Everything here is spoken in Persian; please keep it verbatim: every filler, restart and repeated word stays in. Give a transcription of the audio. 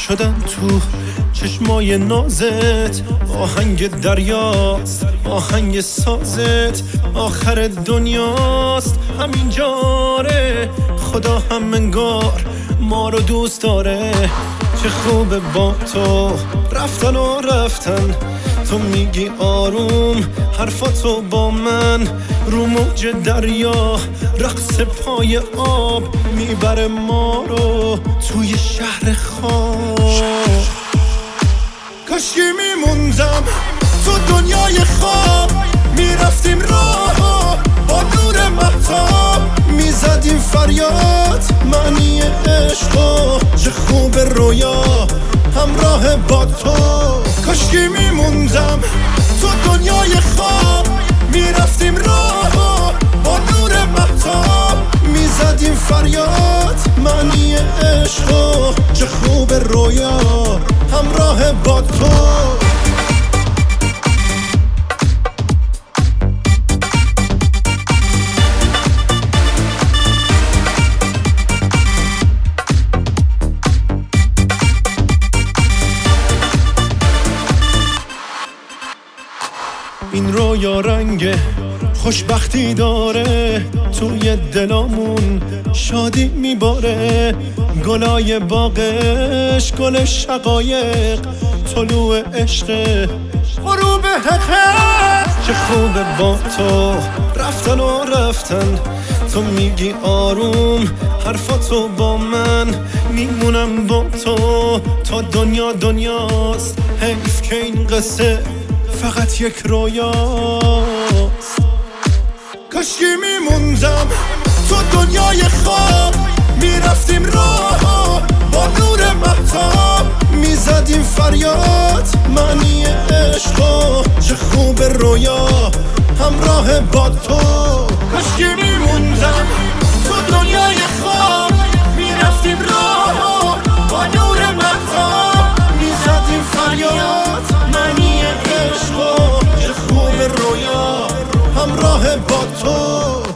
شدن تو چشمای نازت، آهنگ دریاست آهنگ سازت، آخر دنیاست همین جاره. خدا هم انگار ما رو دوست داره. چه خوبه با تو رفتن و رفتن، تو میگی آروم حرفاتو با من، رو موج دریا رقص پای آب میبره ما رو توی شهر خواب. کاشکی میموندم تو دنیای خواب، میرفتیم راه با نور مهتاب، میزدیم فریاد معنی عشقو. چه خوب رویا همراه با تو. کاشکی میموندم تو دنیای خواب، میرفتیم راه با نور مهتاب، میزدیم فریاد معنی عشقو. چه خوب رویا همراه با تو. این رویا رنگ خوشبختی داره، توی دلامون شادی میباره. گلای باغش گل شقایق، طلوع عشق غروب حقیق. چه خوبه با تو رفتن و رفتن، تو میگی آروم حرفاتو با من، میمونم با تو تا دنیا دنیاست. حیف که این قصه فقط یک رویاست. کاشکی میموندم تو دنیای خواب، میرفتیم راه با نور مهتاب، میزدیم فریاد معنی عشقو. چه خوب رویا همراه با تو. کاشکی میموندم تو دنیای خواب، میرفتیم راه با نور مهتاب، میزدیم فریاد معنی عشقو. چه خوب رویا همراه با تو.